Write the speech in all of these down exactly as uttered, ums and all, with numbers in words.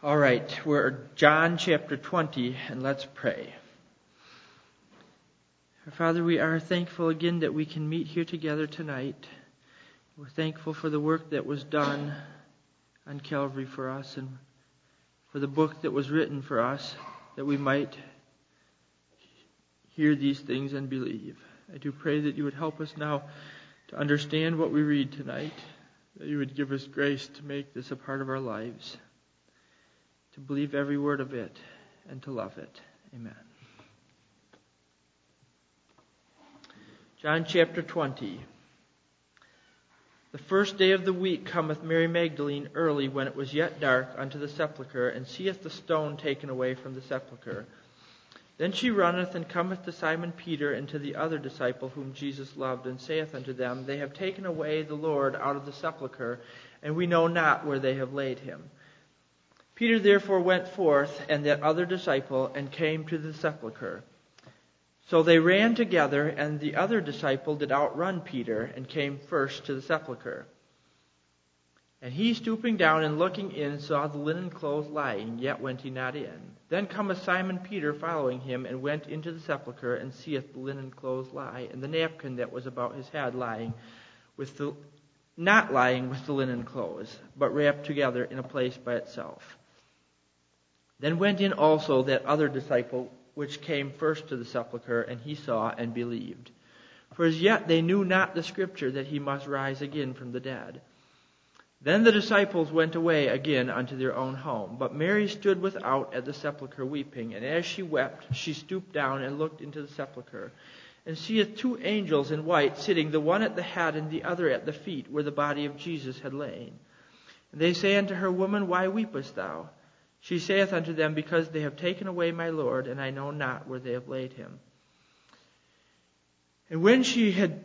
All right, we're John chapter twenty, and let's pray. Father, we are thankful again that we can meet here together tonight. We're thankful for the work that was done on Calvary for us and for the book that was written for us, that we might hear these things and believe. I do pray that you would help us now to understand what we read tonight, that you would give us grace to make this a part of our lives, to believe every word of it, and to love it. Amen. John chapter twenty. The first day of the week cometh Mary Magdalene early, when it was yet dark, unto the sepulchre, and seeth the stone taken away from the sepulchre. Then she runneth and cometh to Simon Peter and to the other disciple whom Jesus loved, and saith unto them, They have taken away the Lord out of the sepulchre, and we know not where they have laid him. Peter therefore went forth, and that other disciple, and came to the sepulchre. So they ran together, and the other disciple did outrun Peter, and came first to the sepulchre. And he, stooping down and looking in, saw the linen clothes lying, yet went he not in. Then cometh Simon Peter following him, and went into the sepulchre, and seeth the linen clothes lie, and the napkin that was about his head lying, with the not lying with the linen clothes, but wrapped together in a place by itself. Then went in also that other disciple, which came first to the sepulchre, and he saw and believed. For as yet they knew not the scripture, that he must rise again from the dead. Then the disciples went away again unto their own home. But Mary stood without at the sepulchre weeping. And as she wept, she stooped down and looked into the sepulchre, and seeth two angels in white sitting, the one at the head and the other at the feet, where the body of Jesus had lain. And they say unto her, Woman, why weepest thou? She saith unto them, Because they have taken away my Lord, and I know not where they have laid him. And when she had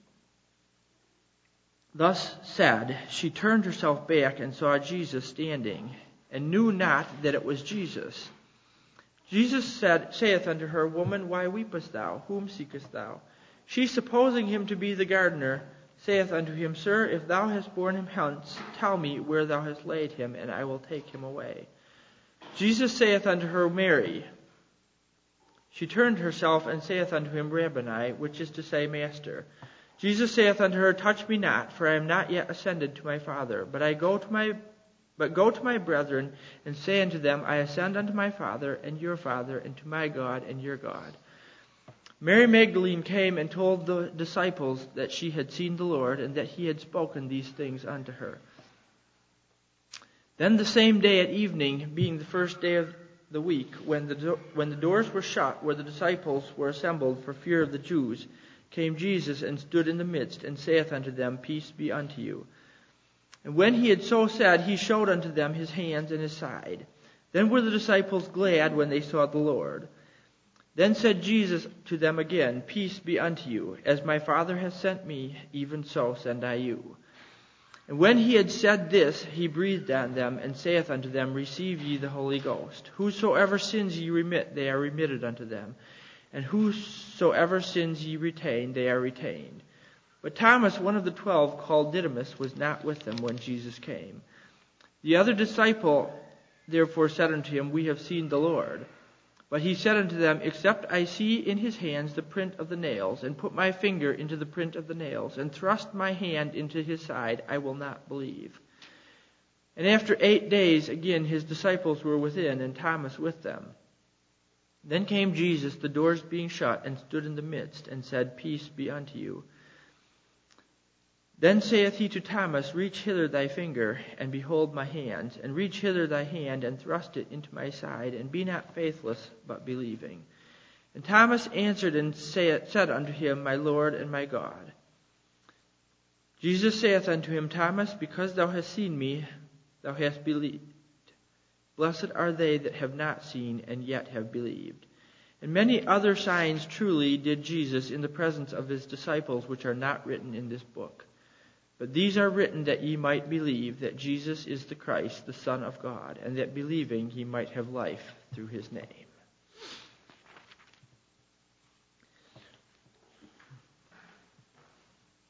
thus said, she turned herself back and saw Jesus standing, and knew not that it was Jesus. Jesus said, saith unto her, Woman, why weepest thou? Whom seekest thou? She, supposing him to be the gardener, saith unto him, Sir, if thou hast borne him hence, tell me where thou hast laid him, and I will take him away. Jesus saith unto her, Mary. She turned herself and saith unto him, Rabboni, which is to say, Master. Jesus saith unto her, Touch me not, for I am not yet ascended to my Father, but I go to my but go to my brethren, and say unto them, I ascend unto my Father and your Father, and to my God and your God. Mary Magdalene came and told the disciples that she had seen the Lord, and that he had spoken these things unto her. Then the same day at evening, being the first day of the week, when the do- when the doors were shut, where the disciples were assembled for fear of the Jews, came Jesus and stood in the midst, and saith unto them, Peace be unto you. And when he had so said, he showed unto them his hands and his side. Then were the disciples glad when they saw the Lord. Then said Jesus to them again, Peace be unto you. As my Father hath sent me, even so send I you. And when he had said this, he breathed on them, and saith unto them, Receive ye the Holy Ghost. Whosoever sins ye remit, they are remitted unto them. And whosoever sins ye retain, they are retained. But Thomas, one of the twelve, called Didymus, was not with them when Jesus came. The other disciple therefore said unto him, We have seen the Lord. But he said unto them, Except I see in his hands the print of the nails, and put my finger into the print of the nails, and thrust my hand into his side, I will not believe. And after eight days again his disciples were within, and Thomas with them. Then came Jesus, the doors being shut, and stood in the midst, and said, Peace be unto you. Then saith he to Thomas, Reach hither thy finger, and behold my hands, and reach hither thy hand, and thrust it into my side, and be not faithless, but believing. And Thomas answered and said unto him, My Lord and my God. Jesus saith unto him, Thomas, because thou hast seen me, thou hast believed. Blessed are they that have not seen, and yet have believed. And many other signs truly did Jesus in the presence of his disciples, which are not written in this book. But these are written that ye might believe that Jesus is the Christ, the Son of God, and that believing ye might have life through his name.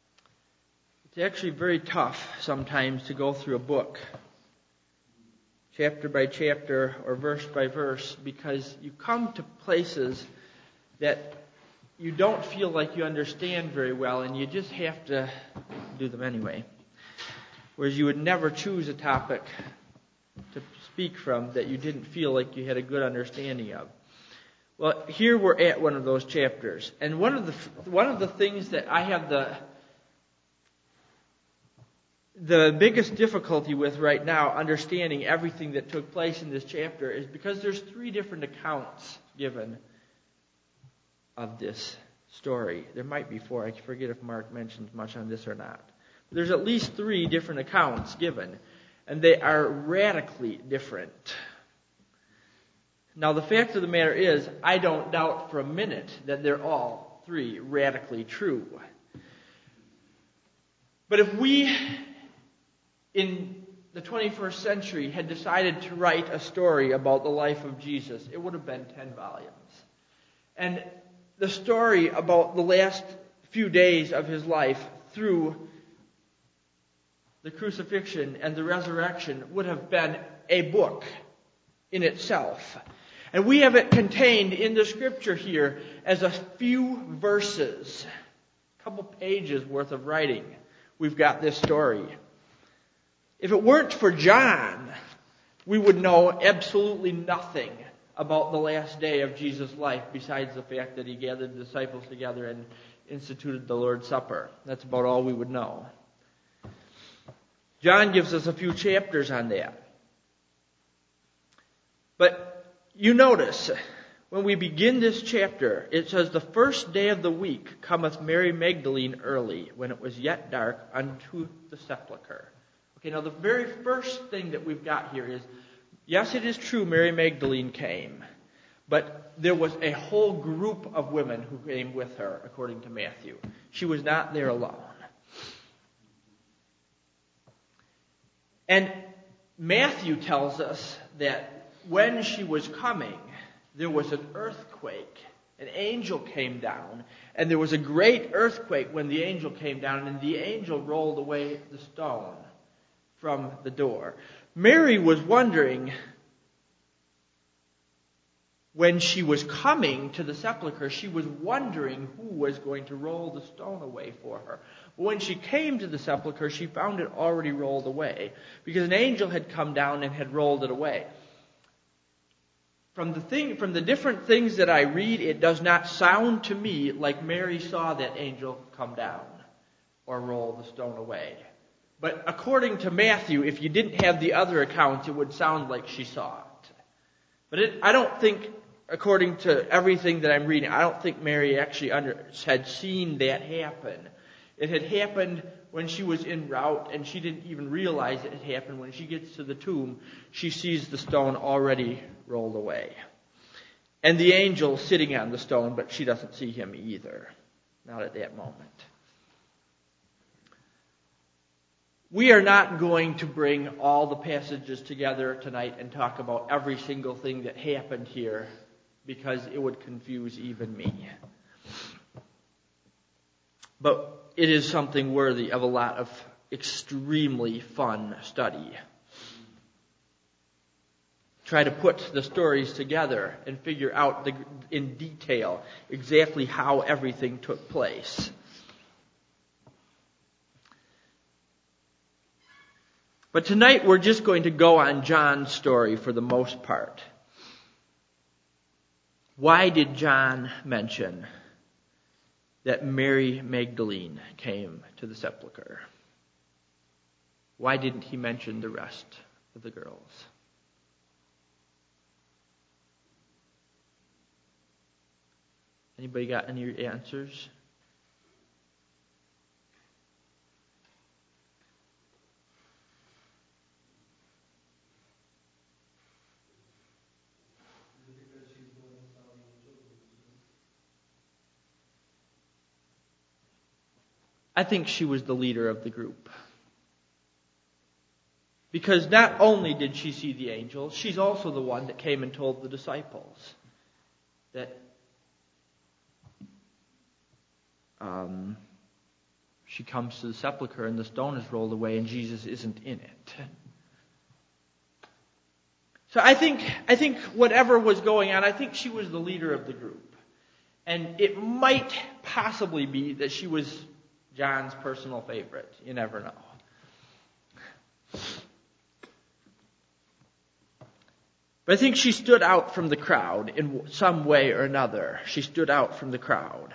It's actually very tough sometimes to go through a book chapter by chapter or verse by verse, because you come to places that you don't feel like you understand very well, and you just have to do them anyway. Whereas you would never choose a topic to speak from that you didn't feel like you had a good understanding of. Well, here we're at one of those chapters, and one of the one of the things that I have the the biggest difficulty with right now, understanding everything that took place in this chapter, is because there's three different accounts given of this story. There might be four. I forget if Mark mentions much on this or not. But there's at least three different accounts given, and they are radically different. Now, the fact of the matter is, I don't doubt for a minute that they're all three radically true. But if we, in the twenty-first century, had decided to write a story about the life of Jesus, it would have been ten volumes. And the story about the last few days of his life through the crucifixion and the resurrection would have been a book in itself. And we have it contained in the scripture here as a few verses, a couple pages worth of writing. We've got this story. If it weren't for John, we would know absolutely nothing about the last day of Jesus' life besides the fact that he gathered the disciples together and instituted the Lord's Supper. That's about all we would know. John gives us a few chapters on that. But you notice, when we begin this chapter, it says, "The first day of the week cometh Mary Magdalene early, when it was yet dark, unto the sepulchre." Okay, now the very first thing that we've got here is, yes, it is true Mary Magdalene came, but there was a whole group of women who came with her, according to Matthew. She was not there alone. And Matthew tells us that when she was coming, there was an earthquake. An angel came down, and there was a great earthquake when the angel came down, and the angel rolled away the stone from the door. Mary was wondering, when she was coming to the sepulchre, she was wondering who was going to roll the stone away for her. But when she came to the sepulchre, she found it already rolled away, because an angel had come down and had rolled it away. From the thing, from the different things that I read, it does not sound to me like Mary saw that angel come down or roll the stone away. But according to Matthew, if you didn't have the other accounts, it would sound like she saw it. But it, I don't think, according to everything that I'm reading, I don't think Mary actually under, had seen that happen. It had happened when she was en route, and she didn't even realize it had happened. When she gets to the tomb, she sees the stone already rolled away. And the angel sitting on the stone, but she doesn't see him either. Not at that moment. We are not going to bring all the passages together tonight and talk about every single thing that happened here, because it would confuse even me. But it is something worthy of a lot of extremely fun study. Try to put the stories together and figure out the, in detail exactly how everything took place. But tonight we're just going to go on John's story for the most part. Why did John mention that Mary Magdalene came to the sepulchre? Why didn't he mention the rest of the girls? Anybody got any answers? I think she was the leader of the group. Because not only did she see the angel, she's also the one that came and told the disciples that um, she comes to the sepulchre and the stone is rolled away and Jesus isn't in it. So I think I think whatever was going on, I think she was the leader of the group. And it might possibly be that she was John's personal favorite. You never know. But I think she stood out from the crowd in some way or another. She stood out from the crowd.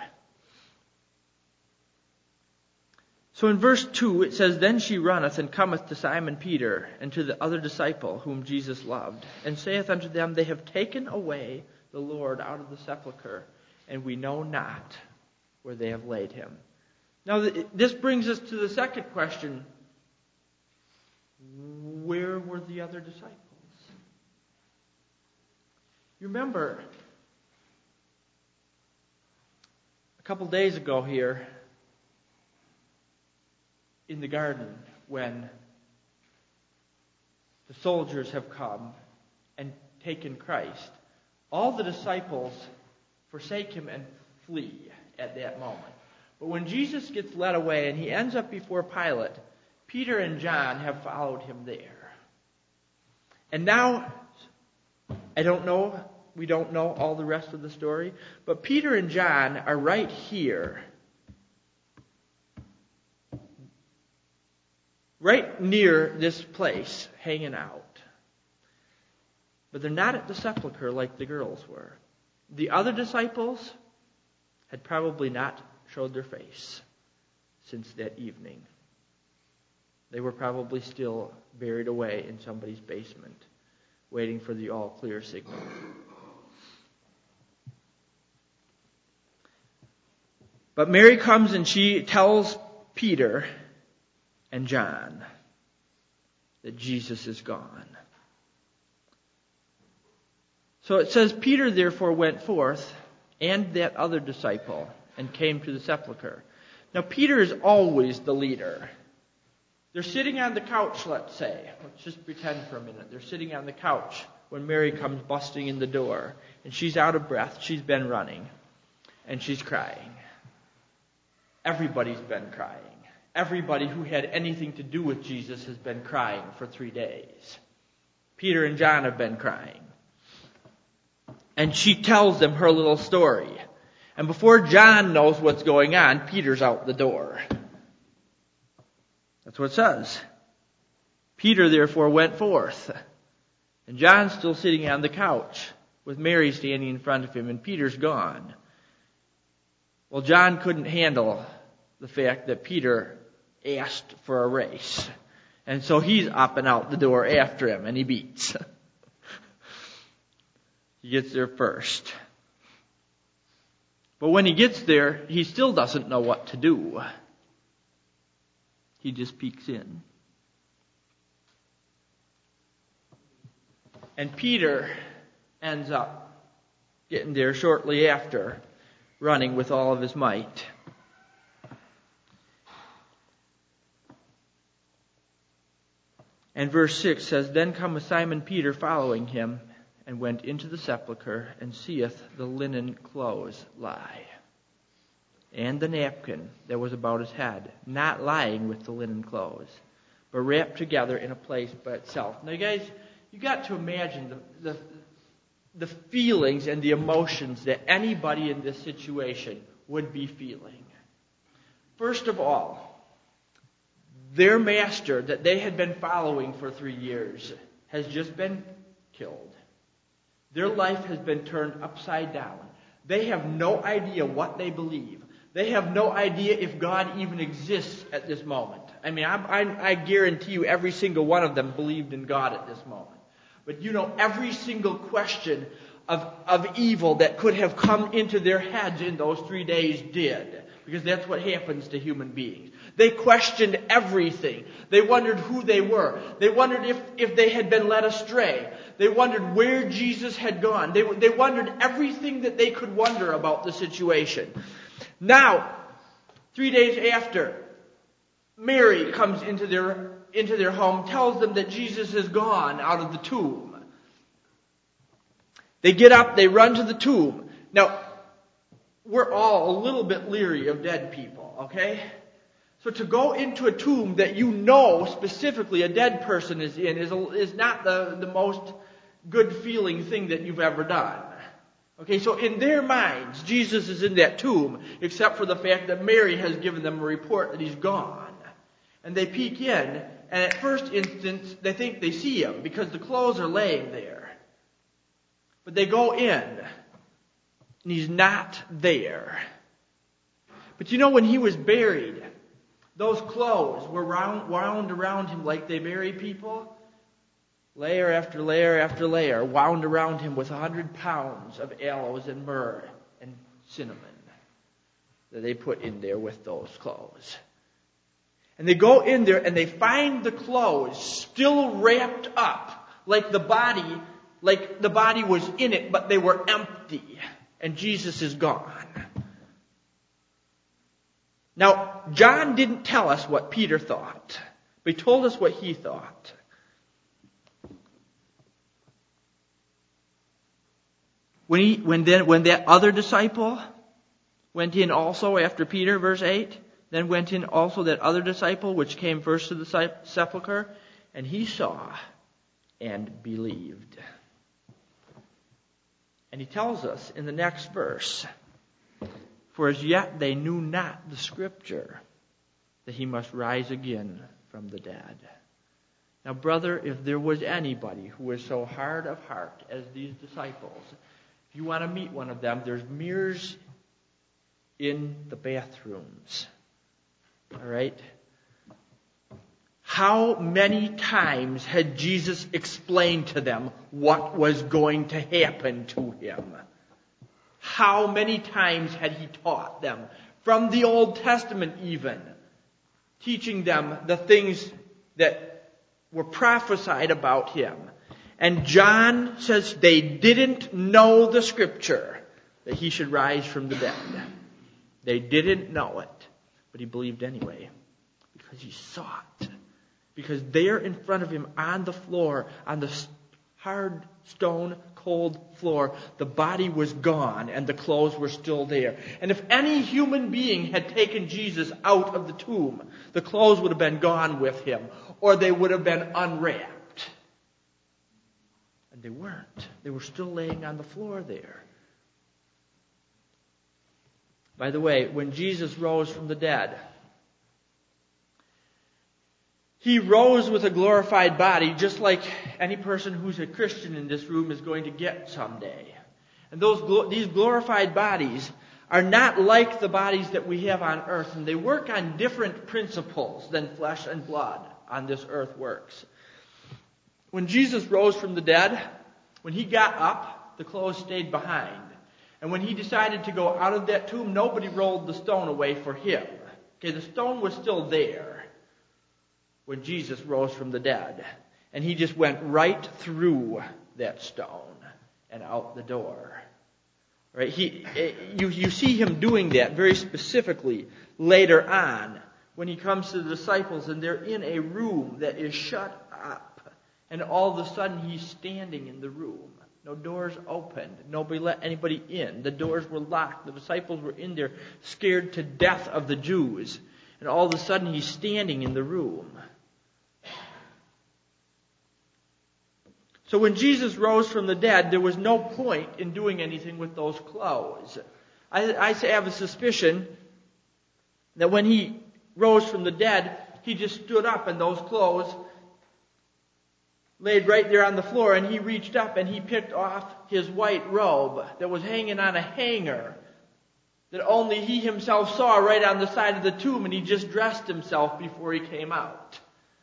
So in verse two it says, Then she runneth and cometh to Simon Peter and to the other disciple whom Jesus loved, and saith unto them, They have taken away the Lord out of the sepulchre, and we know not where they have laid him. Now this brings us to the second question. Where were the other disciples? You remember a couple days ago here in the garden when the soldiers have come and taken Christ, all the disciples forsake him and flee at that moment. But when Jesus gets led away and he ends up before Pilate, Peter and John have followed him there. And now, I don't know, we don't know all the rest of the story, but Peter and John are right here, right near this place, hanging out. But they're not at the sepulchre like the girls were. The other disciples had probably not showed their face since that evening. They were probably still buried away in somebody's basement, waiting for the all-clear signal. But Mary comes and she tells Peter and John that Jesus is gone. So it says, Peter therefore went forth, and that other disciple, and came to the sepulchre. Now Peter is always the leader. They're sitting on the couch, let's say. Let's just pretend for a minute. They're sitting on the couch when Mary comes busting in the door. And she's out of breath. She's been running. And she's crying. Everybody's been crying. Everybody who had anything to do with Jesus has been crying for three days. Peter and John have been crying. And she tells them her little story. And before John knows what's going on, Peter's out the door. That's what it says. Peter therefore went forth. And John's still sitting on the couch with Mary standing in front of him, and Peter's gone. Well, John couldn't handle the fact that Peter asked for a race. And so he's up and out the door after him, and he beats. He gets there first. But when he gets there, he still doesn't know what to do. He just peeks in. And Peter ends up getting there shortly after, running with all of his might. And verse six says, Then cometh Simon Peter following him, and went into the sepulchre, and seeth the linen clothes lie, and the napkin that was about his head, not lying with the linen clothes, but wrapped together in a place by itself. Now, you guys, you got to imagine the, the the feelings and the emotions that anybody in this situation would be feeling. First of all, their master that they had been following for three years has just been killed. Their life has been turned upside down. They have no idea what they believe. They have no idea if God even exists at this moment. I mean, I, I, I guarantee you every single one of them believed in God at this moment. But you know, every single question of, of evil that could have come into their heads in those three days did. Because that's what happens to human beings. They questioned everything. They wondered who they were. They wondered if, if they had been led astray. They wondered where Jesus had gone. They, they wondered everything that they could wonder about the situation. Now, three days after, Mary comes into their, into their home, tells them that Jesus is gone out of the tomb. They get up, they run to the tomb. Now, we're all a little bit leery of dead people, okay? So to go into a tomb that you know specifically a dead person is in is, a, is not the, the most good feeling thing that you've ever done. Okay, so in their minds, Jesus is in that tomb, except for the fact that Mary has given them a report that he's gone. And they peek in, and at first instance, they think they see him because the clothes are laying there. But they go in, and he's not there. But you know, when he was buried, those clothes were wound, wound around him like they bury people. Layer after layer after layer, wound around him with a hundred pounds of aloes and myrrh and cinnamon that they put in there with those clothes. And they go in there and they find the clothes still wrapped up like the body, like the body was in it, but they were empty. And Jesus is gone. Now, John didn't tell us what Peter thought, but he told us what he thought. When he, when then, when that other disciple went in also after Peter, verse eight, then went in also that other disciple which came first to the sepulchre, and he saw and believed. And he tells us in the next verse, for as yet they knew not the scripture, that he must rise again from the dead. Now, brother, if there was anybody who was so hard of heart as these disciples, if you want to meet one of them, there's mirrors in the bathrooms. All right? How many times had Jesus explained to them what was going to happen to him? How many times had he taught them? From the Old Testament even. Teaching them the things that were prophesied about him. And John says they didn't know the scripture that he should rise from the dead. They didn't know it, but he believed anyway because he saw it. Because there in front of him on the floor, on the hard stone cold floor, the body was gone and the clothes were still there. And if any human being had taken Jesus out of the tomb, the clothes would have been gone with him, or they would have been unwrapped. And they weren't. They were still laying on the floor there. By the way, when Jesus rose from the dead, he rose with a glorified body, just like any person who's a Christian in this room is going to get someday. And those these glorified bodies are not like the bodies that we have on earth, and they work on different principles than flesh and blood on this earth works. When Jesus rose from the dead, when he got up, the clothes stayed behind. And when he decided to go out of that tomb, nobody rolled the stone away for him. Okay, the stone was still there when Jesus rose from the dead. And he just went right through that stone and out the door. Right? He, you, you see him doing that very specifically later on when he comes to the disciples and they're in a room that is shut up. And all of a sudden he's standing in the room. No doors opened. Nobody let anybody in. The doors were locked. The disciples were in there scared to death of the Jews. And all of a sudden he's standing in the room. So when Jesus rose from the dead, there was no point in doing anything with those clothes. I, I have a suspicion that when he rose from the dead, he just stood up and those clothes laid right there on the floor, and he reached up and he picked off his white robe that was hanging on a hanger that only he himself saw right on the side of the tomb, and he just dressed himself before he came out.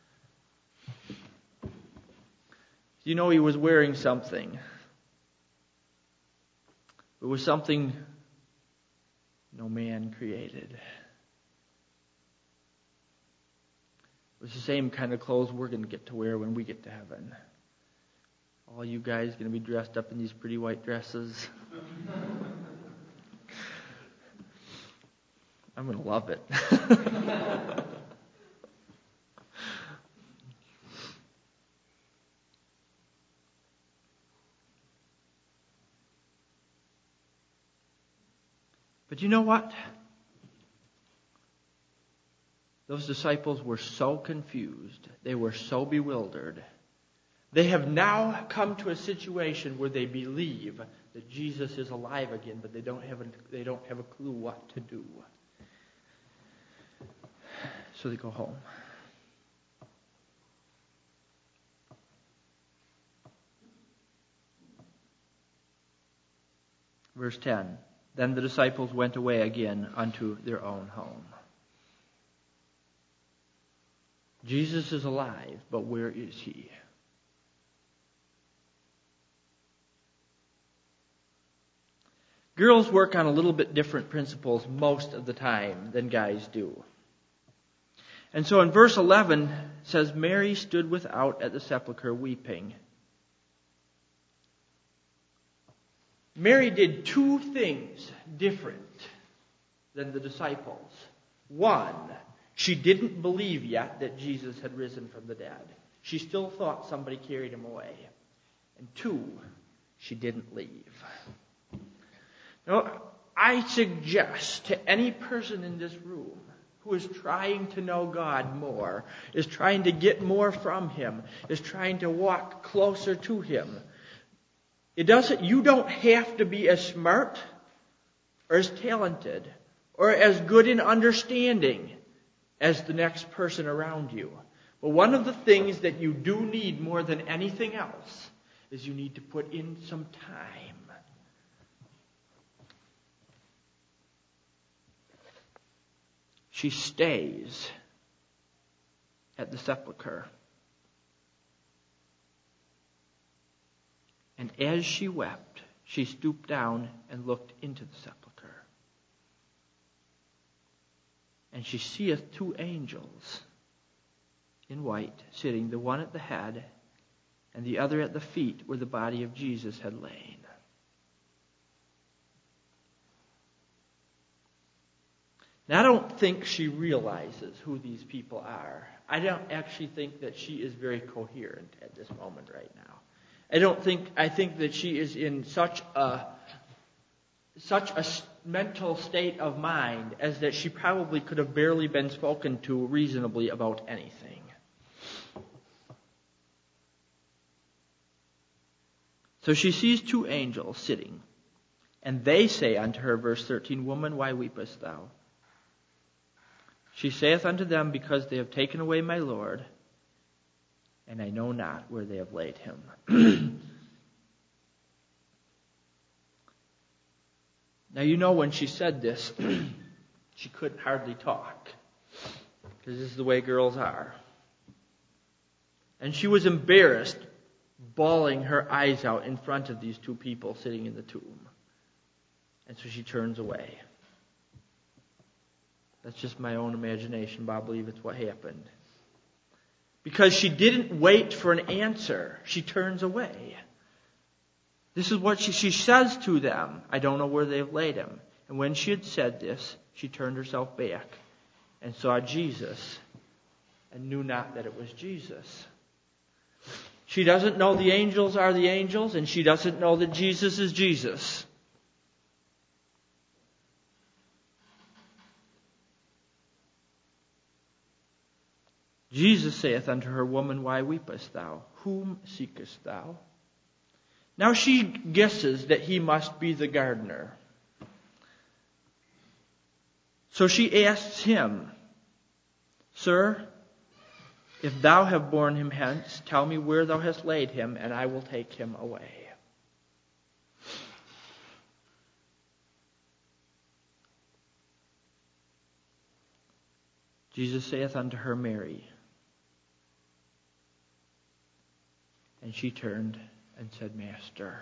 You know, he was wearing something. It was something no man created. It was the same kind of clothes we're going to get to wear when we get to heaven. All you guys going to be dressed up in these pretty white dresses. I'm going to love it. But you know what? Those disciples were so confused, they were so bewildered, They have now come to a situation where they believe that Jesus is alive again, but they don't have a, they don't have a clue what to do. So they go home. Verse ten. Then the disciples went away again unto their own home. Jesus is alive, but where is he? Girls work on a little bit different principles most of the time than guys do. And so in verse eleven it says, Mary stood without at the sepulchre weeping. Mary did two things different than the disciples. One, she didn't believe yet that Jesus had risen from the dead. She still thought somebody carried him away. And two, she didn't leave. Now, I suggest to any person in this room who is trying to know God more, is trying to get more from him, is trying to walk closer to him, It doesn't, you don't have to be as smart or as talented or as good in understanding as the next person around you. But one of the things that you do need more than anything else is you need to put in some time. She stays at the sepulchre. And as she wept, she stooped down and looked into the sepulchre. And she seeth two angels in white, sitting, the one at the head and the other at the feet where the body of Jesus had lain. Now, I don't think she realizes who these people are. I don't actually think that she is very coherent at this moment right now. I don't think, I think that she is in such a, such a mental state of mind as that she probably could have barely been spoken to reasonably about anything. So she sees two angels sitting, and they say unto her, verse thirteen, Woman, why weepest thou? She saith unto them, Because they have taken away my Lord, and I know not where they have laid him. Now, you know, when she said this, she couldn't hardly talk, because this is the way girls are. And she was embarrassed, bawling her eyes out in front of these two people sitting in the tomb. And so she turns away. That's just my own imagination, but I believe it's what happened. Because she didn't wait for an answer, she turns away. This is what she, she says to them, I don't know where they've laid him. And when she had said this, she turned herself back and saw Jesus and knew not that it was Jesus. She doesn't know the angels are the angels, and she doesn't know that Jesus is Jesus. Jesus saith unto her, Woman, why weepest thou? Whom seekest thou? Now she guesses that he must be the gardener. So she asks him, Sir, if thou have borne him hence, tell me where thou hast laid him, and I will take him away. Jesus saith unto her, Mary. And she turned and said, Master.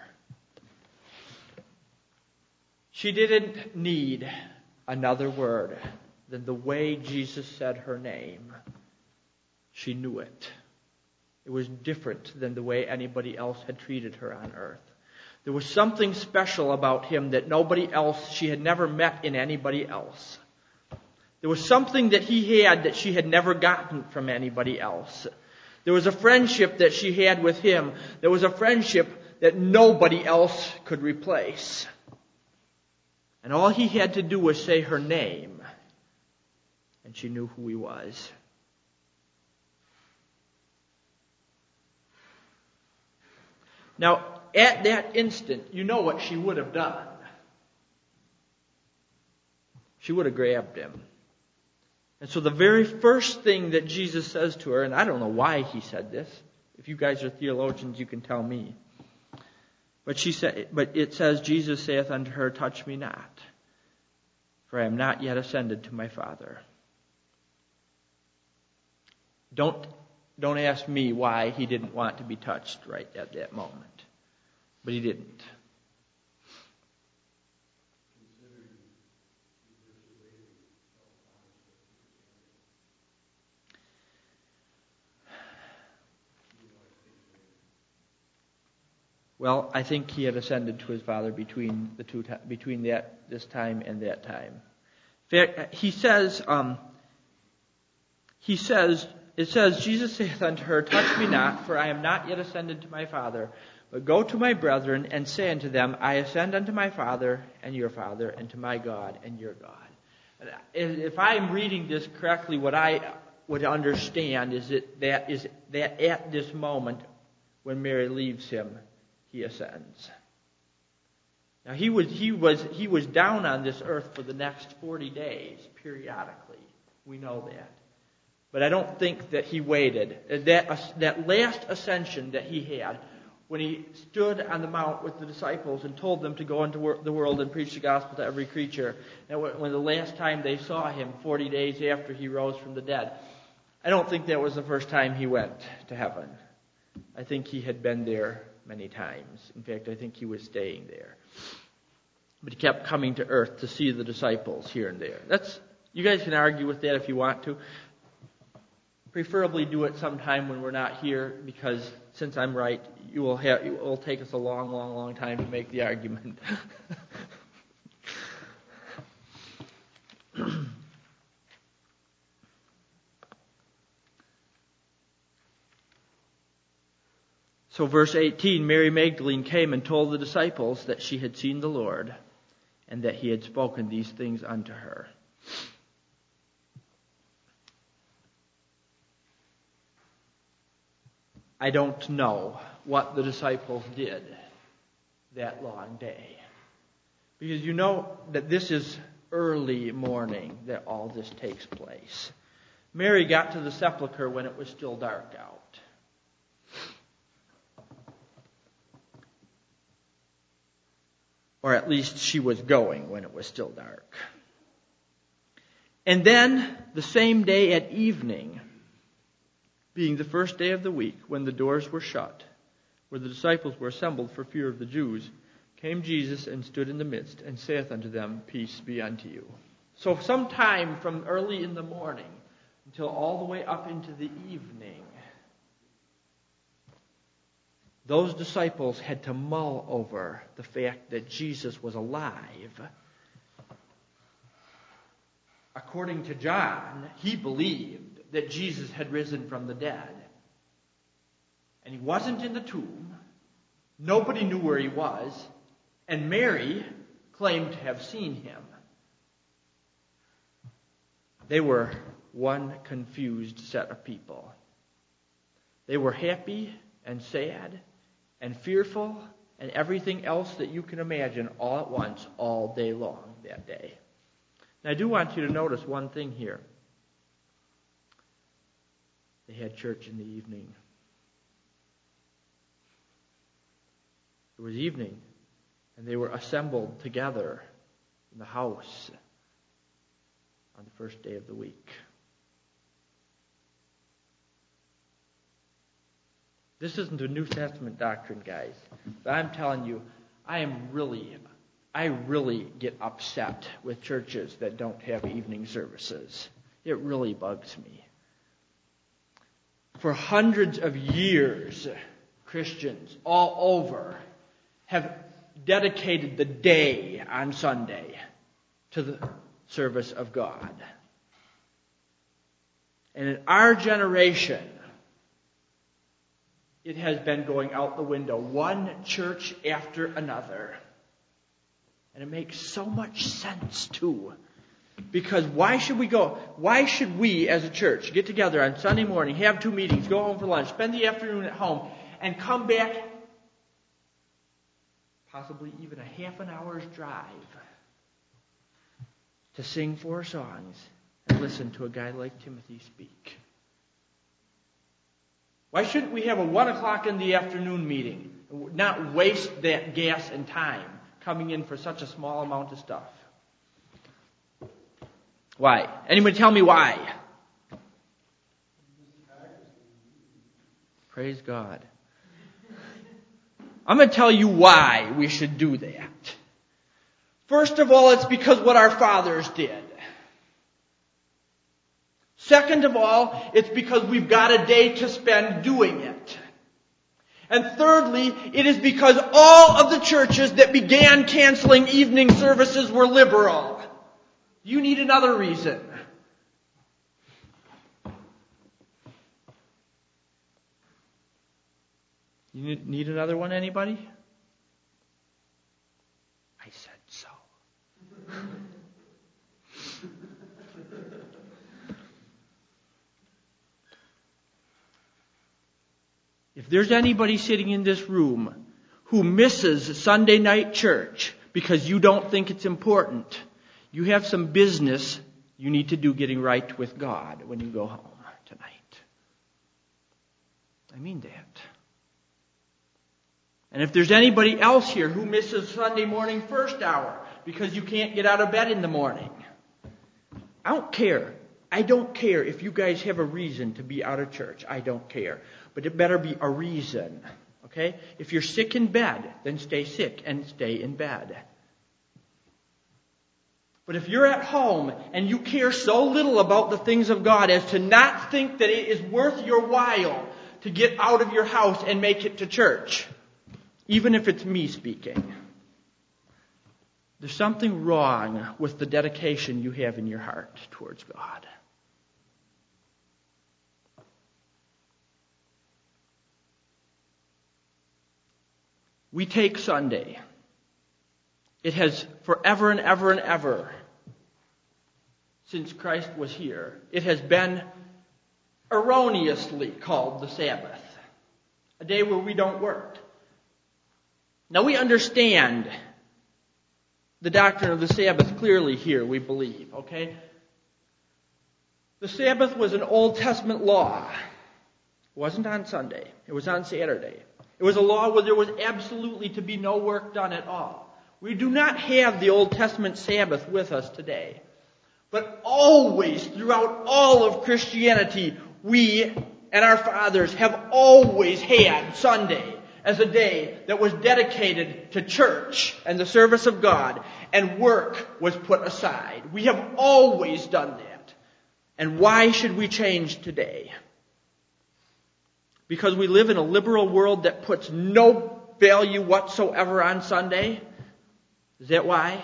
She didn't need another word than the way Jesus said her name. She knew it. It was different than the way anybody else had treated her on earth. There was something special about him that nobody else, she had never met in anybody else. There was something that he had that she had never gotten from anybody else. There was a friendship that she had with him. There was a friendship that nobody else could replace. And all he had to do was say her name, and she knew who he was. Now, at that instant, you know what she would have done. She would have grabbed him. And so the very first thing that Jesus says to her, and I don't know why he said this. If you guys are theologians, you can tell me. But she said, but it says, Jesus saith unto her, touch me not, for I am not yet ascended to my Father. Don't, don't ask me why he didn't want to be touched right at that moment. But he didn't. Well, I think he had ascended to his Father between the two between that this time and that time. In fact, he says, um, he says, it says, Jesus saith unto her, touch me not, for I am not yet ascended to my Father, but go to my brethren and say unto them, I ascend unto my Father and your Father, and to my God and your God. If I'm reading this correctly, what I would understand is that that is that at this moment, when Mary leaves him, he ascends. Now he was he was he was down on this earth for the next forty days periodically. We know that. But I don't think that he waited. That that last ascension that he had, when he stood on the mount with the disciples and told them to go into the world and preach the gospel to every creature, and when the last time they saw him, forty days after he rose from the dead, I don't think that was the first time he went to heaven. I think he had been there many times. In fact, I think he was staying there. But he kept coming to earth to see the disciples here and there. That's, you guys can argue with that if you want to. Preferably do it sometime when we're not here, because since I'm right, you will have, it will take us a long, long, long time to make the argument. So verse eighteen, Mary Magdalene came and told the disciples that she had seen the Lord and that he had spoken these things unto her. I don't know what the disciples did that long day. Because you know that this is early morning that all this takes place. Mary got to the sepulchre when it was still dark out. Or at least she was going when it was still dark. And then, the same day at evening, being the first day of the week, when the doors were shut, where the disciples were assembled for fear of the Jews, came Jesus and stood in the midst, and saith unto them, Peace be unto you. So sometime from early in the morning until all the way up into the evening, those disciples had to mull over the fact that Jesus was alive. According to John, he believed that Jesus had risen from the dead. And he wasn't in the tomb. Nobody knew where he was. And Mary claimed to have seen him. They were one confused set of people. They were happy and sad and fearful and everything else that you can imagine all at once, all day long that day. And I do want you to notice one thing here. They had church in the evening. It was evening, and they were assembled together in the house on the first day of the week. This isn't a New Testament doctrine, guys. But I'm telling you, I am really, I really get upset with churches that don't have evening services. It really bugs me. For hundreds of years, Christians all over have dedicated the day on Sunday to the service of God. And in our generation, it has been going out the window, one church after another. And it makes so much sense, too. Because why should we go, why should we as a church get together on Sunday morning, have two meetings, go home for lunch, spend the afternoon at home, and come back possibly even a half an hour's drive, to sing four songs and listen to a guy like Timothy speak? Why shouldn't we have a one o'clock in the afternoon meeting? Not waste that gas and time coming in for such a small amount of stuff. Why? Anybody tell me why? Praise God. I'm going to tell you why we should do that. First of all, it's because what our fathers did. Second of all, it's because we've got a day to spend doing it. And thirdly, it is because all of the churches that began canceling evening services were liberal. You need another reason. You need another one, anybody? I said so. If there's anybody sitting in this room who misses Sunday night church because you don't think it's important, you have some business you need to do getting right with God when you go home tonight. I mean that. And if there's anybody else here who misses Sunday morning first hour because you can't get out of bed in the morning, I don't care. I don't care if you guys have a reason to be out of church. I don't care. But it better be a reason. Okay? If you're sick in bed, then stay sick and stay in bed. But if you're at home and you care so little about the things of God as to not think that it is worth your while to get out of your house and make it to church, even if it's me speaking, there's something wrong with the dedication you have in your heart towards God. We take Sunday. It has forever and ever and ever, since Christ was here, it has been erroneously called the Sabbath, a day where we don't work. Now we understand the doctrine of the Sabbath clearly here, we believe, okay? The Sabbath was an Old Testament law. It wasn't on Sunday. It was on Saturday. It was a law where there was absolutely to be no work done at all. We do not have the Old Testament Sabbath with us today. But always, throughout all of Christianity, we and our fathers have always had Sunday as a day that was dedicated to church and the service of God, and work was put aside. We have always done that. And why should we change today? Because we live in a liberal world that puts no value whatsoever on Sunday? Is that why?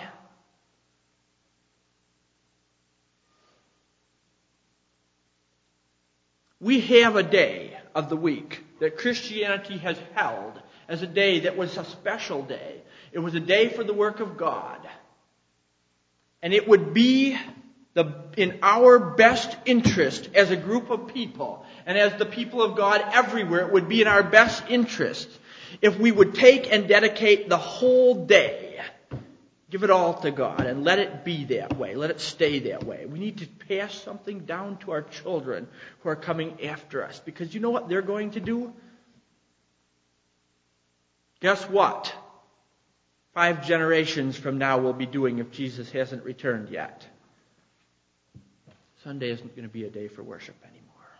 We have a day of the week that Christianity has held as a day that was a special day. It was a day for the work of God. And it would be the, in our best interest as a group of people, and as the people of God everywhere, it would be in our best interest if we would take and dedicate the whole day, give it all to God, and let it be that way. Let it stay that way. We need to pass something down to our children who are coming after us. Because you know what they're going to do? Guess what? Five generations from now we'll be doing if Jesus hasn't returned yet. Sunday isn't going to be a day for worship anymore.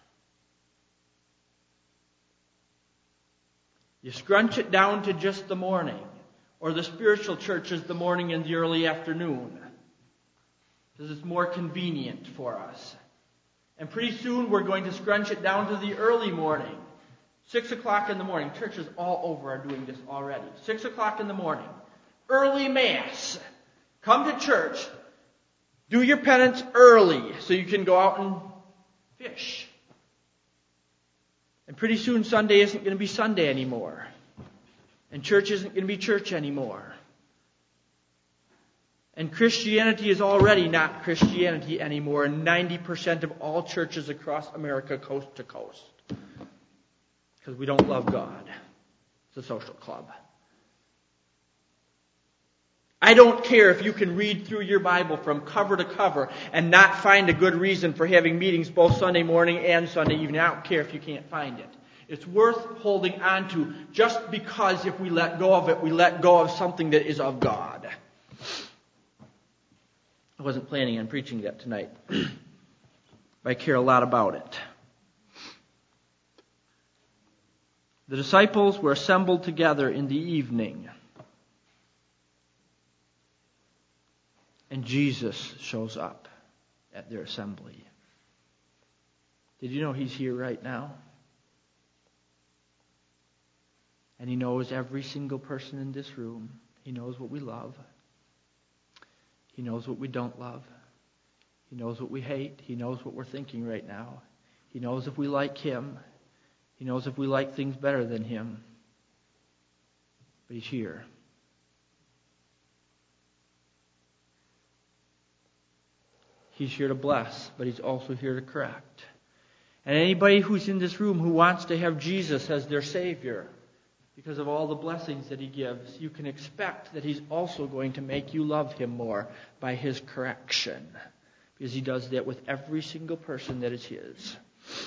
You scrunch it down to just the morning. Or the spiritual church is the morning and the early afternoon, because it's more convenient for us. And pretty soon we're going to scrunch it down to the early morning. Six o'clock in the morning. Churches all over are doing this already. Six o'clock in the morning. Early Mass. Come to church. Do your penance early so you can go out and fish. And pretty soon Sunday isn't going to be Sunday anymore. And church isn't going to be church anymore. And Christianity is already not Christianity anymore in ninety percent of all churches across America, coast to coast. Because we don't love God. It's a social club. I don't care if you can read through your Bible from cover to cover and not find a good reason for having meetings both Sunday morning and Sunday evening. I don't care if you can't find it. It's worth holding on to just because if we let go of it, we let go of something that is of God. I wasn't planning on preaching that tonight, but I care a lot about it. The disciples were assembled together in the evening. And Jesus shows up at their assembly. Did you know He's here right now? And He knows every single person in this room. He knows what we love. He knows what we don't love. He knows what we hate. He knows what we're thinking right now. He knows if we like Him. He knows if we like things better than Him. But He's here. He's here to bless, but He's also here to correct. And anybody who's in this room who wants to have Jesus as their Savior, because of all the blessings that He gives, you can expect that He's also going to make you love Him more by His correction. Because He does that with every single person that is His.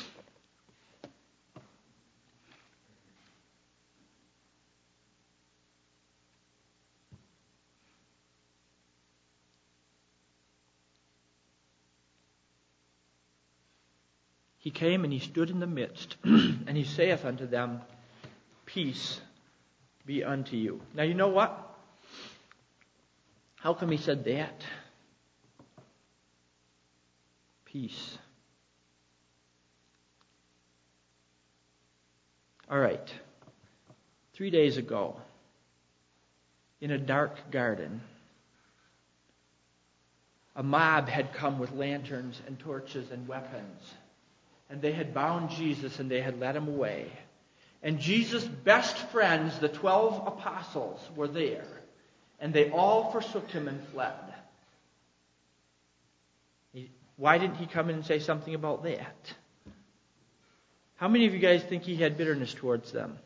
He came and He stood in the midst, and He saith unto them, Peace be unto you. Now you know what? How come He said that? Peace. All right. Three days ago, in a dark garden, a mob had come with lanterns and torches and weapons. And they had bound Jesus and they had led Him away. And Jesus' best friends, the twelve apostles, were there. And they all forsook Him and fled. He, why didn't He come in and say something about that? How many of you guys think He had bitterness towards them?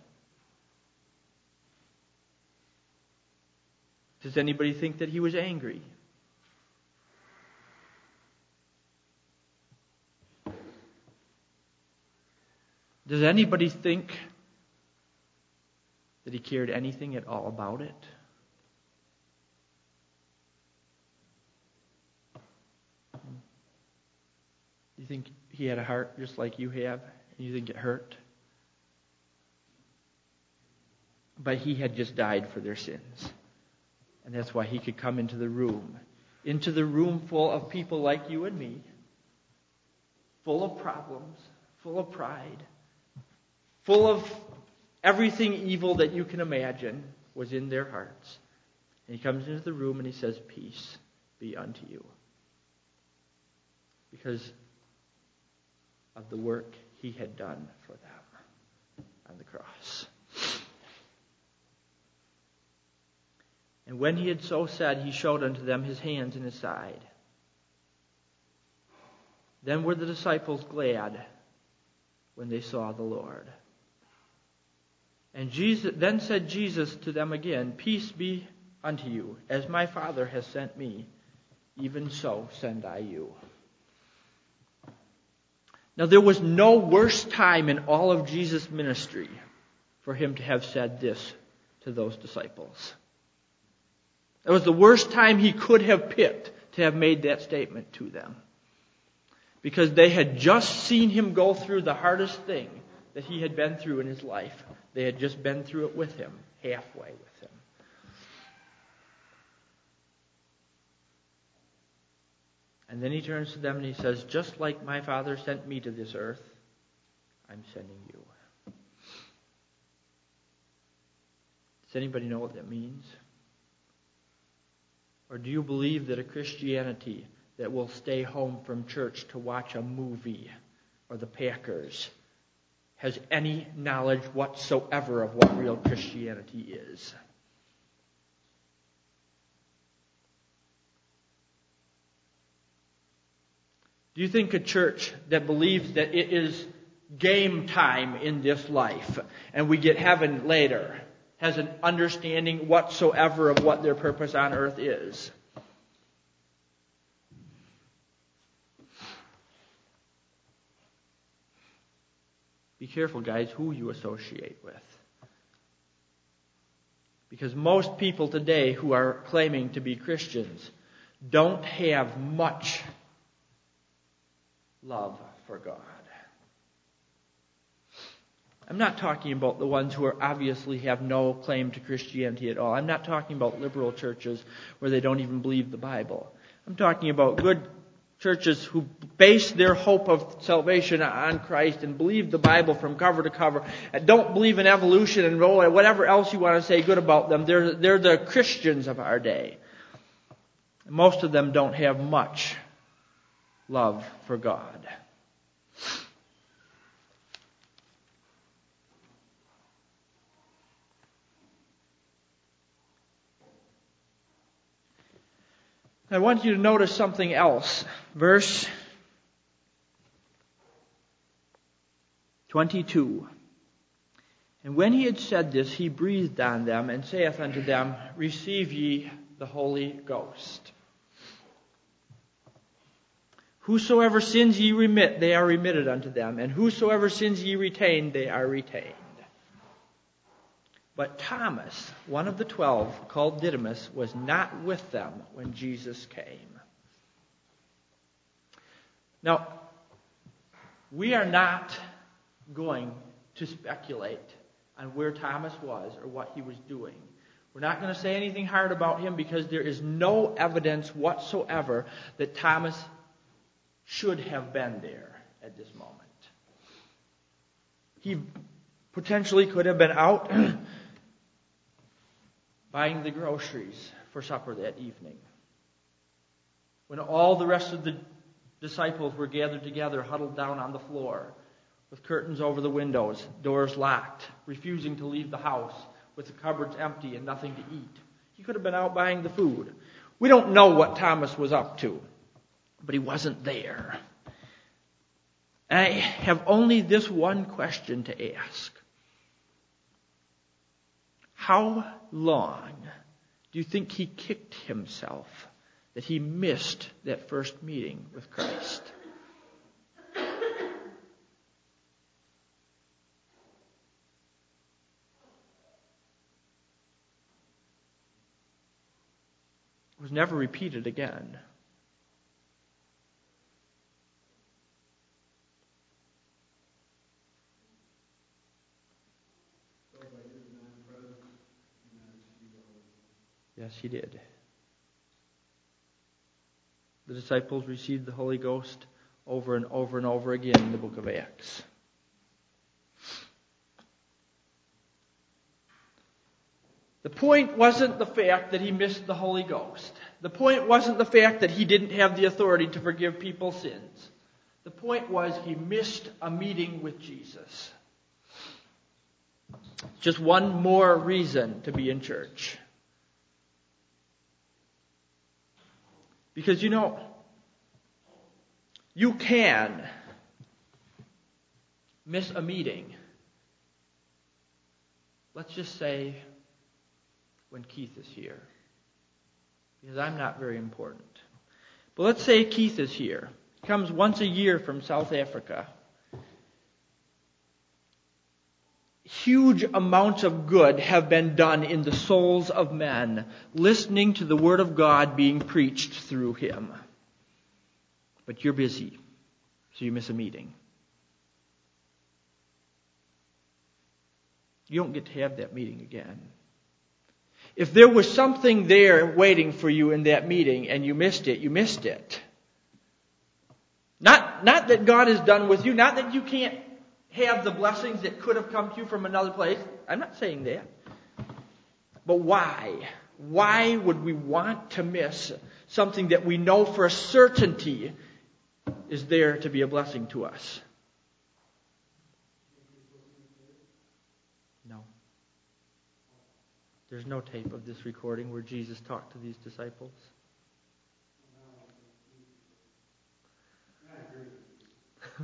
Does anybody think that He was angry? Does anybody think that He cared anything at all about it? Do you think He had a heart just like you have? And you think it hurt? But He had just died for their sins. And that's why He could come into the room. Into the room full of people like you and me. Full of problems. Full of pride. Full of everything evil that you can imagine was in their hearts. And He comes into the room and He says, Peace be unto you. Because of the work He had done for them on the cross. And when He had so said, He showed unto them His hands and His side. Then were the disciples glad when they saw the Lord. And Jesus, then said Jesus to them again, Peace be unto you, as my Father has sent me, even so send I you. Now there was no worse time in all of Jesus' ministry for Him to have said this to those disciples. It was the worst time He could have picked to have made that statement to them. Because they had just seen Him go through the hardest thing that He had been through in His life. They had just been through it with Him, halfway with Him. And then He turns to them and He says, Just like my Father sent me to this earth, I'm sending you. Does anybody know what that means? Or do you believe that a Christianity that will stay home from church to watch a movie or the Packers has any knowledge whatsoever of what real Christianity is? Do you think a church that believes that it is game time in this life and we get heaven later has an understanding whatsoever of what their purpose on earth is. Be careful, guys, who you associate with. Because most people today who are claiming to be Christians don't have much love for God. I'm not talking about the ones who are obviously have no claim to Christianity at all. I'm not talking about liberal churches where they don't even believe the Bible. I'm talking about good churches who base their hope of salvation on Christ and believe the Bible from cover to cover and don't believe in evolution and whatever else you want to say good about them. They're, they're the Christians of our day. Most of them don't have much love for God. I want you to notice something else. Verse twenty-two. And when he had said this, he breathed on them and saith unto them, Receive ye the Holy Ghost. Whosoever sins ye remit, they are remitted unto them. And whosoever sins ye retain, they are retained. But Thomas, one of the twelve, called Didymus, was not with them when Jesus came. Now, we are not going to speculate on where Thomas was or what he was doing. We're not going to say anything hard about him because there is no evidence whatsoever that Thomas should have been there at this moment. He potentially could have been out buying the groceries for supper that evening. When all the rest of the disciples were gathered together, huddled down on the floor, with curtains over the windows, doors locked, refusing to leave the house, with the cupboards empty and nothing to eat. He could have been out buying the food. We don't know what Thomas was up to, but he wasn't there. And I have only this one question to ask. How long do you think he kicked himself that he missed that first meeting with Christ? It was never repeated again. Yes, he did. The disciples received the Holy Ghost over and over and over again in the book of Acts. The point wasn't the fact that he missed the Holy Ghost. The point wasn't the fact that he didn't have the authority to forgive people's sins. The point was he missed a meeting with Jesus. Just one more reason to be in church. Because, you know, you can miss a meeting. Let's just say when Keith is here. Because I'm not very important. But let's say Keith is here. He comes once a year from South Africa. Huge amounts of good have been done in the souls of men, listening to the Word of God being preached through him. But you're busy, so you miss a meeting. You don't get to have that meeting again. If there was something there waiting for you in that meeting and you missed it, you missed it. Not, not that God is done with you, not that you can't have the blessings that could have come to you from another place. I'm not saying that. But why? Why would we want to miss something that we know for a certainty is there to be a blessing to us? No. There's no tape of this recording where Jesus talked to these disciples.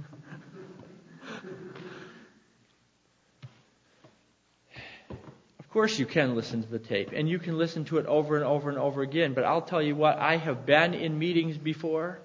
Of course you can listen to the tape, and you can listen to it over and over and over again, but I'll tell you what, I have been in meetings before.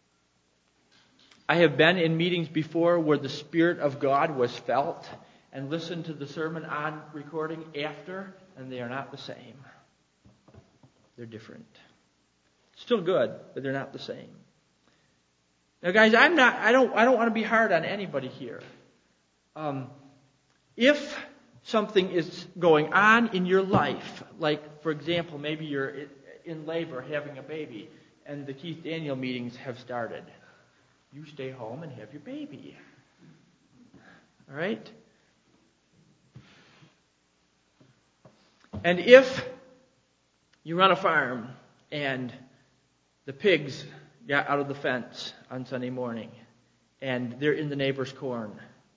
I have been in meetings before where the Spirit of God was felt, and listened to the sermon on recording after, and they are not the same. They're different. Still good, but they're not the same. Now, guys, I'm not. I don't. I don't want to be hard on anybody here. Um, if something is going on in your life, like, for example, maybe you're in labor having a baby, and the Keith Daniel meetings have started, you stay home and have your baby. All right? And if you run a farm and the pigs got out of the fence on Sunday morning and they're in the neighbor's corn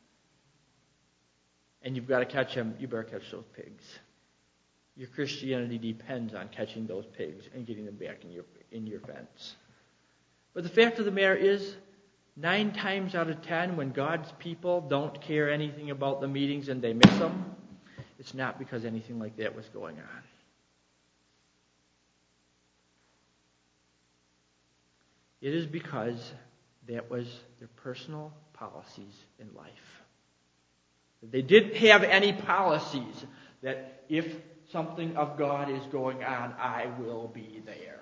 and you've got to catch them, you better catch those pigs. Your Christianity depends on catching those pigs and getting them back in your in your fence. But the fact of the matter is, nine times out of ten, when God's people don't care anything about the meetings and they miss them, it's not because anything like that was going on. It is because that was their personal policies in life. They didn't have any policies that if something of God is going on, I will be there.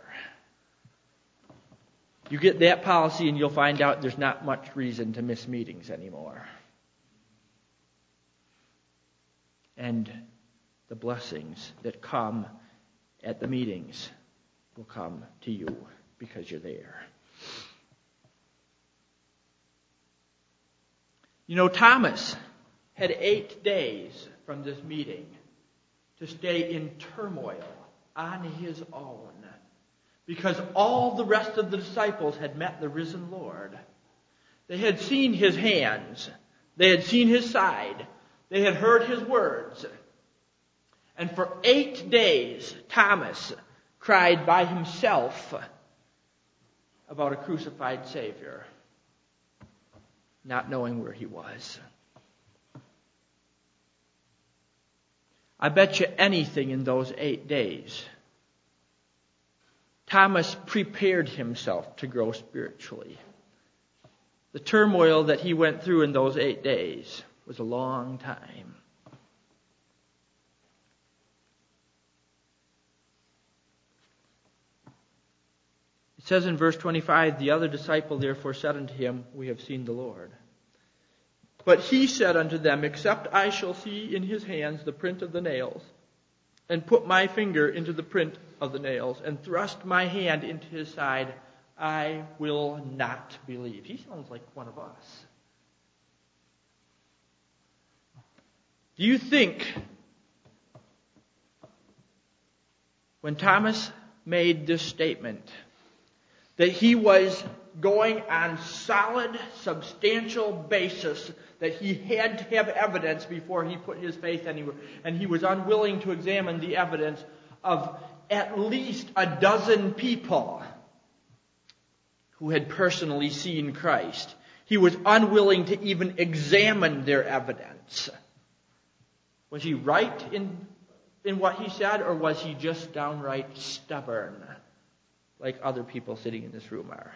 You get that policy and you'll find out there's not much reason to miss meetings anymore. And the blessings that come at the meetings will come to you because you're there. You know, Thomas had eight days from this meeting to stay in turmoil on his own because all the rest of the disciples had met the risen Lord. They had seen his hands. They had seen his side. They had heard his words. And for eight days, Thomas cried by himself about a crucified Savior, not knowing where he was. I bet you anything in those eight days, Thomas prepared himself to grow spiritually. The turmoil that he went through in those eight days was a long time. It says in verse twenty-five, the other disciple therefore said unto him, we have seen the Lord. But he said unto them, except I shall see in his hands the print of the nails, and put my finger into the print of the nails, and thrust my hand into his side, I will not believe. He sounds like one of us. Do you think when Thomas made this statement that he was going on solid, substantial basis, that he had to have evidence before he put his faith anywhere, and he was unwilling to examine the evidence of at least a dozen people who had personally seen Christ? He was unwilling to even examine their evidence. Was he right in, in what he said, or was he just downright stubborn, like other people sitting in this room are?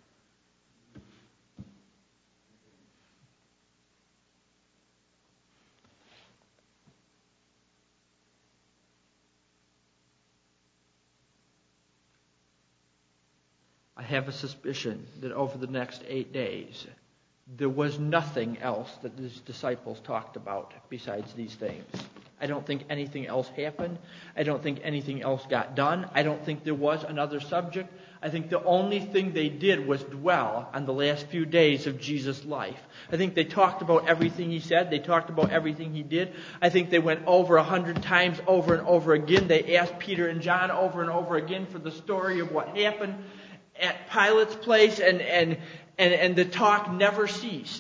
I have a suspicion that over the next eight days, there was nothing else that his disciples talked about besides these things. I don't think anything else happened. I don't think anything else got done. I don't think there was another subject. I think the only thing they did was dwell on the last few days of Jesus' life. I think they talked about everything he said. They talked about everything he did. I think they went over a hundred times over and over again. They asked Peter and John over and over again for the story of what happened at Pilate's place, and, and, and, and the talk never ceased.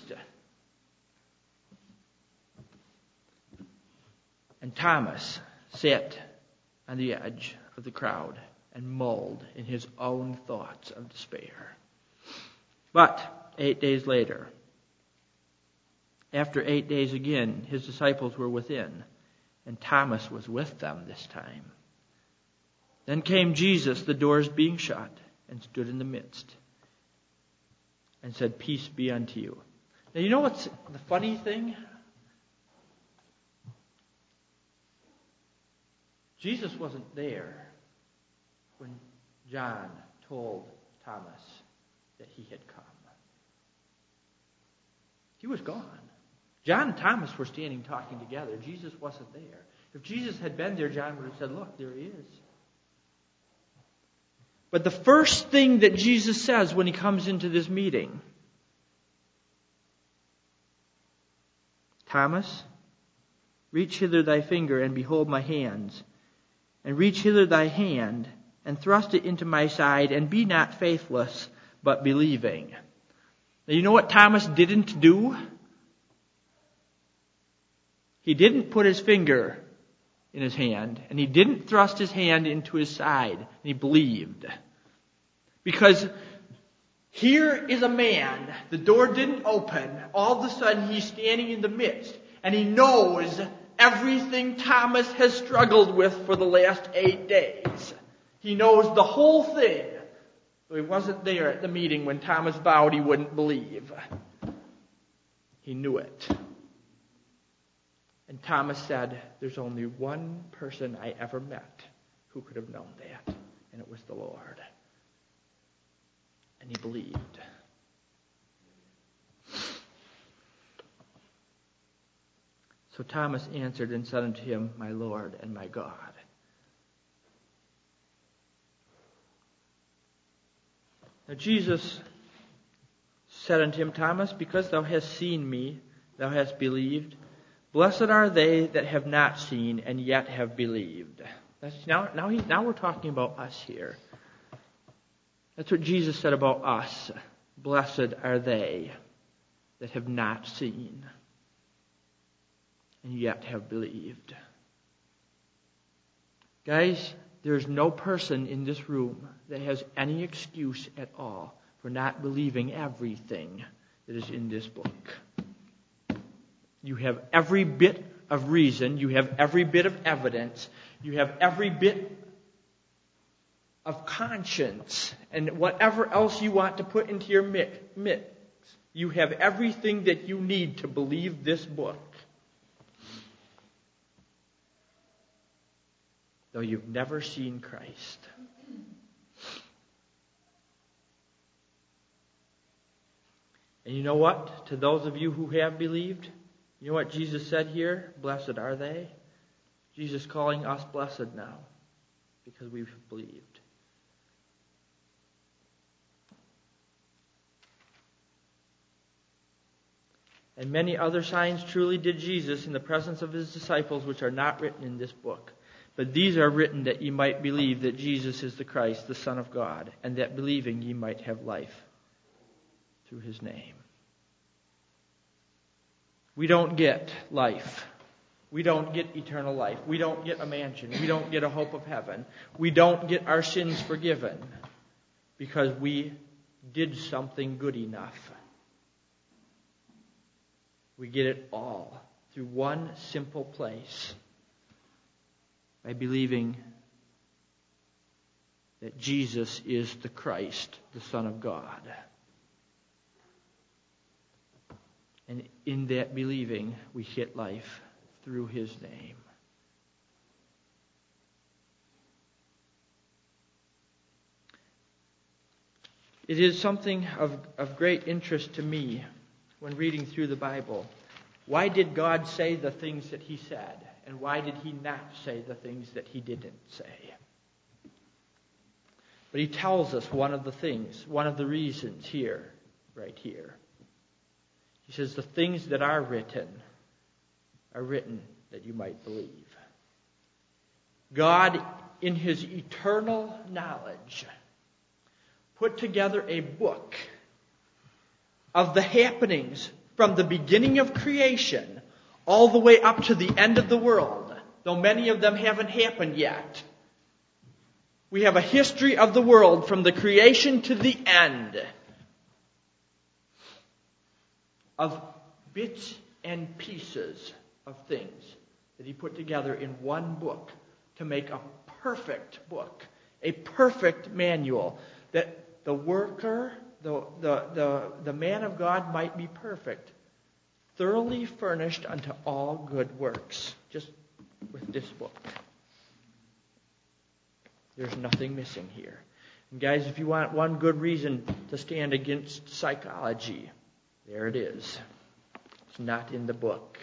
And Thomas sat on the edge of the crowd and mulled in his own thoughts of despair. But eight days later, after eight days again, his disciples were within, and Thomas was with them this time. Then came Jesus, the doors being shut, and stood in the midst, and said, "Peace be unto you." Now, you know what's the funny thing? Jesus wasn't there when John told Thomas that he had come. He was gone. John and Thomas were standing talking together. Jesus wasn't there. If Jesus had been there, John would have said, "Look, there he is." But the first thing that Jesus says when he comes into this meeting, "Thomas, reach hither thy finger and behold my hands, and reach hither thy hand and thrust it into my side, and be not faithless, but believing." Now, you know what Thomas didn't do? He didn't put his finger in his hand, and he didn't thrust his hand into his side, and he believed. Because here is a man, the door didn't open, all of a sudden he's standing in the midst, and he knows everything Thomas has struggled with for the last eight days. He knows the whole thing. Though he wasn't there at the meeting when Thomas vowed he wouldn't believe. He knew it. And Thomas said, "There's only one person I ever met who could have known that, and it was the Lord." And he believed. So Thomas answered and said unto him, "My Lord and my God." Now Jesus said unto him, "Thomas, because thou hast seen me, thou hast believed. Blessed are they that have not seen and yet have believed." That's now, now, he, now we're talking about us here. That's what Jesus said about us. Blessed are they that have not seen and yet have believed. Guys, there's no person in this room that has any excuse at all for not believing everything that is in this book. You have every bit of reason, you have every bit of evidence, you have every bit of conscience, and whatever else you want to put into your mix. You have everything that you need to believe this book. Though you've never seen Christ. And you know what? To those of you who have believed, you know what Jesus said here? Blessed are they. Jesus calling us blessed now because we've believed. And many other signs truly did Jesus in the presence of his disciples, which are not written in this book. But these are written that ye might believe that Jesus is the Christ, the Son of God, and that believing ye might have life through his name. We don't get life. We don't get eternal life. We don't get a mansion. We don't get a hope of heaven. We don't get our sins forgiven because we did something good enough. We get it all through one simple place. By believing that Jesus is the Christ, the Son of God. And in that believing, we get life through his name. It is something of, of great interest to me when reading through the Bible. Why did God say the things that he said? And why did he not say the things that he didn't say? But he tells us one of the things, one of the reasons here, right here. He says, the things that are written are written that you might believe. God, in his eternal knowledge, put together a book of the happenings from the beginning of creation all the way up to the end of the world, though many of them haven't happened yet. We have a history of the world from the creation to the end of bits and pieces of things that he put together in one book to make a perfect book, a perfect manual, that the worker, the, the, the, the man of God might be perfect, thoroughly furnished unto all good works, just with this book. There's nothing missing here. And guys, if you want one good reason to stand against psychology, there it is. It's not in the book.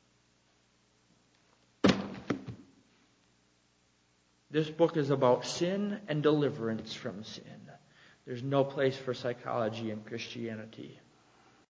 This book is about sin and deliverance from sin. There's no place for psychology in Christianity.